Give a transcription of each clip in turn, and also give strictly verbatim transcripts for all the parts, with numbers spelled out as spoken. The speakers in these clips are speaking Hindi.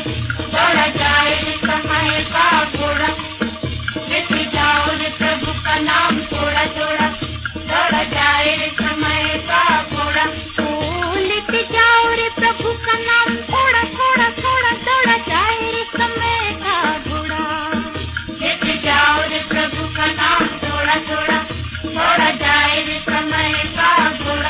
दौड़ा जाए रे समय का घोड़ा, लेते जाओ रे प्रभु का नाम थोड़ा थोड़ा, दौड़ा जाए रे समय का घोड़ा। ओ लेते जाओ रे प्रभु का नाम थोड़ा थोड़ा थोड़ा, दौड़ा जाए रे समय का घोड़ा। लेते जाओ रे प्रभु का नाम थोड़ा थोड़ा, दौड़ा जाए रे समय का घोड़ा।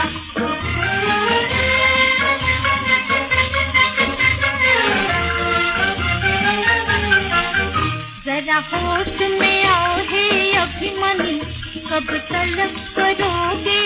जरा होश में आओ हे अभिमन्यु, कब तलक करोगे